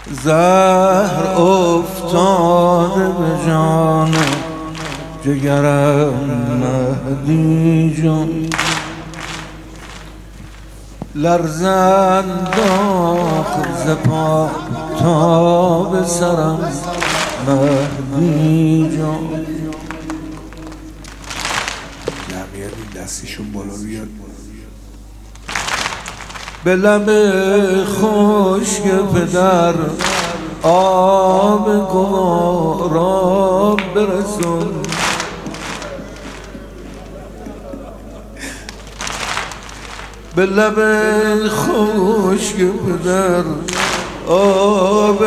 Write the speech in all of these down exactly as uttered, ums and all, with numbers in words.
زهر افتاده به جان جگرم مهدی جان، لرزد داخل ز پا تا به سرم مهدی جان. جمعیت این دستیشون بالا بیاد. به لب خشک پدر آب گوارا برسون، به لب خشک پدر آب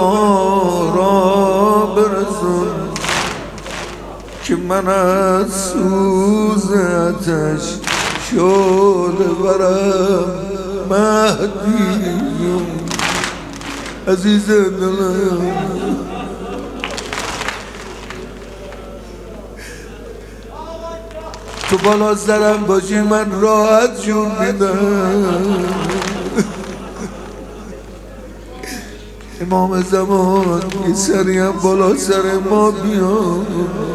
گوارا برسون، که من از سوز آتش شعله برم مهدی جون. عزیز دلم تو بالا سرم باشی من راحت جون میدم. امام زمان یه سری هم بالا سر ما بیان،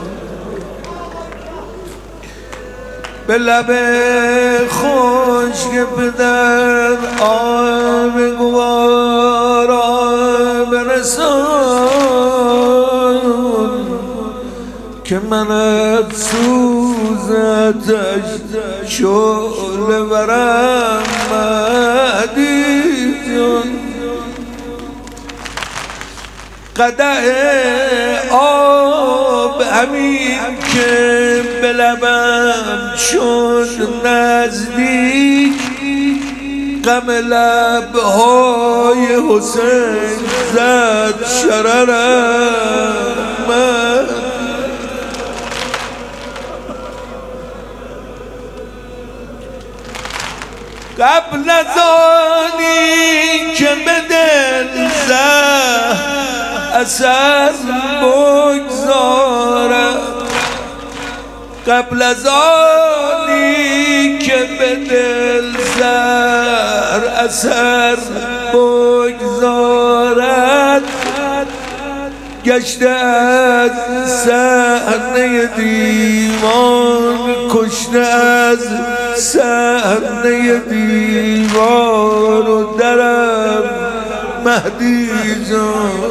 به لب خشک پدر آب گوارا برسان، که من از سوز آتش شعله برم مهدی جان. قدح آب همین که به لبم شد نزدیک، غم لبهای حسین زد شررم من. قبل از آنی که به دل زد اثر بگذارم، قبل از آنی که به دل زر اثر بگذارد، گشته از صحنه دیوان، کشته از صحنه دیوان و درم مهدی جان.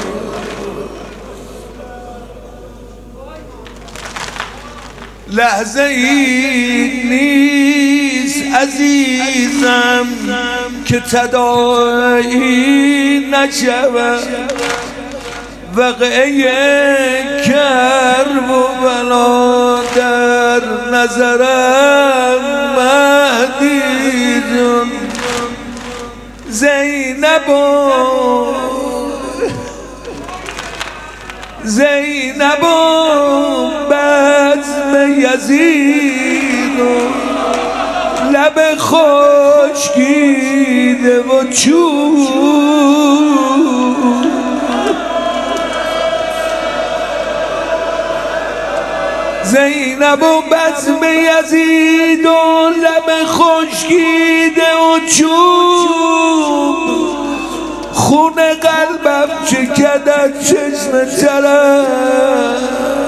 لحظه ای نیست عزیزم که تداعی نشود، وقعه کرب و بلا در نظرم مهدی جان. زینب و زینب و بزم یزید و لب خشکیده و چوب، زینب و بزم یزید و لب خشکیده و چوب، خون قلبم چکد از چشم ترم.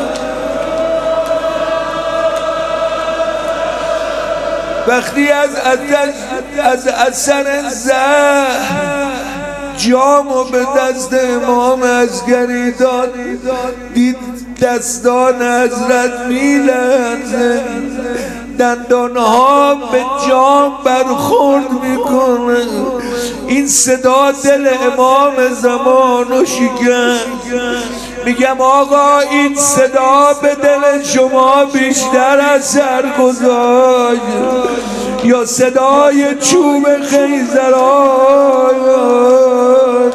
وقتی از آتش از اثر زهر جامو به دست امام عسکری داد، دید دستان حضرت میلرزه، دندانها به جام برخورد میکنه. این صدا دل امام زمانو شکست. میگم آقا این صدا به دل شما بیشتر اثر گذاشت یا صدای چوب خیزران؟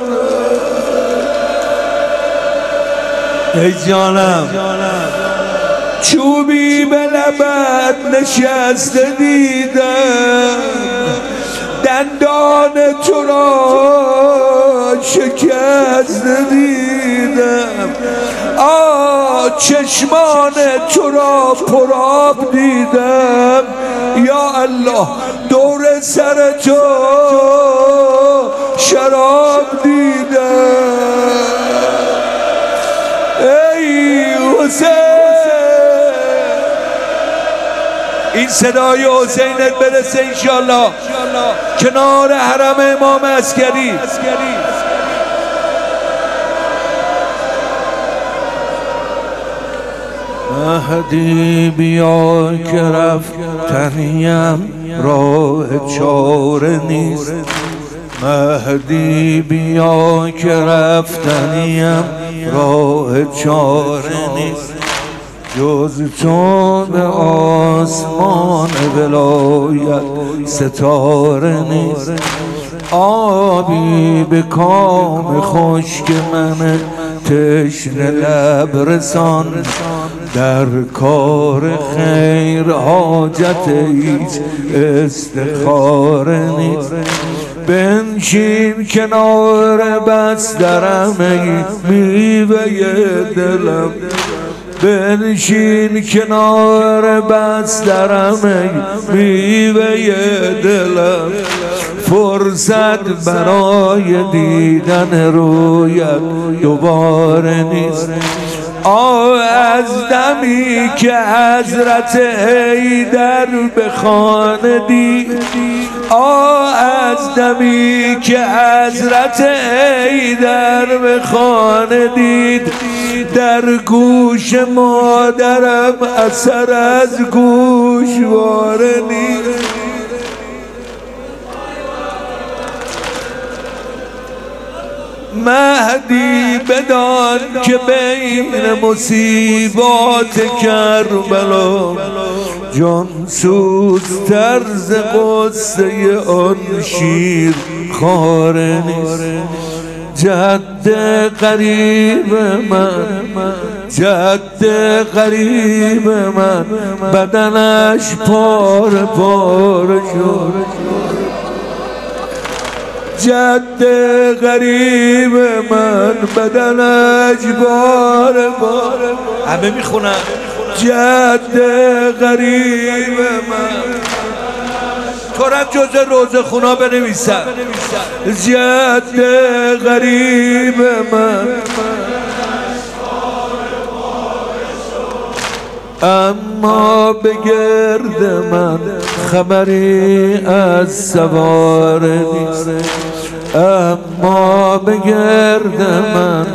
ای جانم چوبی به لبت نشسته دیدم، دندان تو را شکست دیدم، آ چشمان تو را پرآب دیدم. یا الله دور سر تو شراب دیدم. این صدای حسینت برسه انشالله کنار حرم امام عسکری. مهدی بیا که رفتنیم راه چاره نیست. مهدی بیا که رفتنیم راه چاره نیست. جز تو به آسمان ولایت ستاره نیست. آبی به کام خشک من تشنه لب رسان. در کار خیر حاجت هیچ استخاره نیست. بنشین کنار بسترم ای میوه دلم. بنشین کنار بسترم ای میوه دلم. فرصت برای دیدن رویت دوباره نیست. آه از دمی که حضرت حیدر به خانه دید. آه از دمی که حضرت حیدر به خانه دید. در گوش مادرم اثر از گوشواره نیست. مهدی بدان که بین مصیبات کربلا جان سوز طرز قصه آن شیر خاره نیست. جد قریب من جد قریب من بدنش پار پار شد. جد غریب من بدنش بار بار. همه میخونن جد غریب من. تورم جز روزه خونا بنویسن جد غریب من. اما به گرد من خبری از سواره نیست. اما به گرد من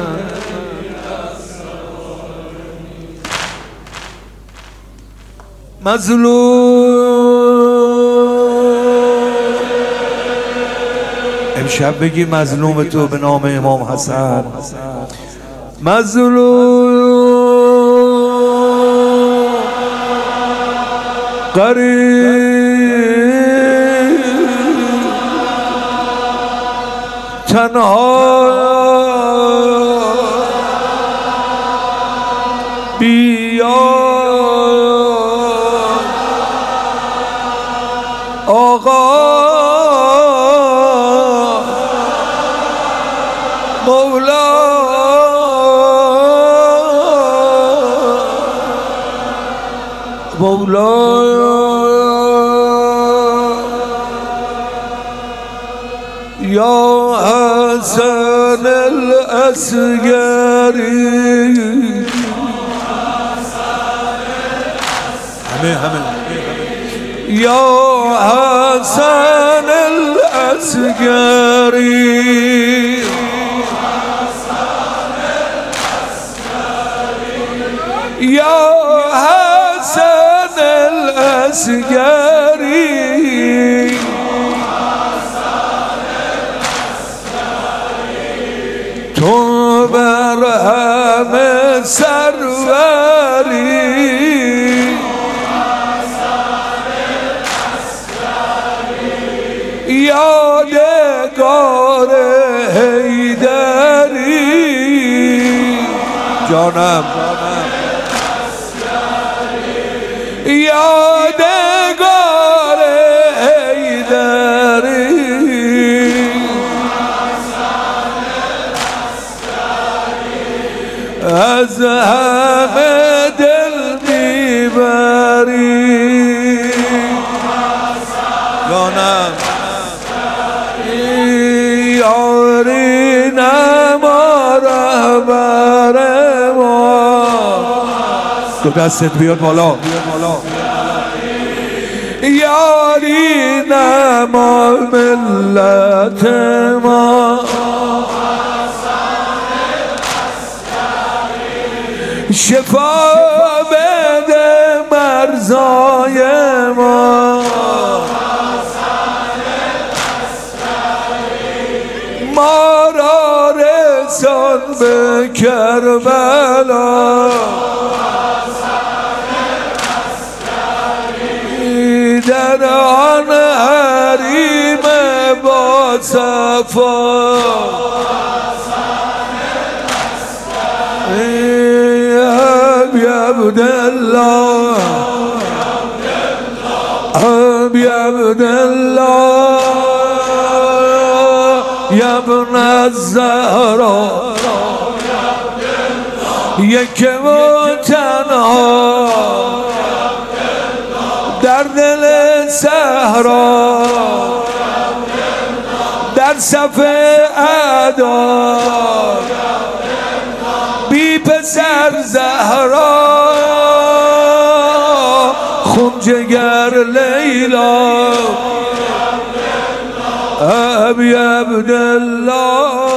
مظلوم. امشب بگی مظلوم تو به نام امام حسن. مظلوم قریب تنها بیا آقا مولا مولا یا حسن العسکری. همه همه یا حسن العسکری. یا حسن العسکری. تو بر همه سروری. یادگار حیدری. جانم یادگار حیدری. از همه دل میبری. جانم یاری نما رهبر ما. دو دستت بیاد بالا. یاری نما ملت ما، شفا بده مرزای ما، ما را رسان به کربلا، در آن حریم با صفا، یا عبدالله یا عبدالله یا ابن الزهرا، یک و تنها در دل صحرا، در صف اعدا بی پسر زهرا، خون جگر لیلا، ابی عبدالله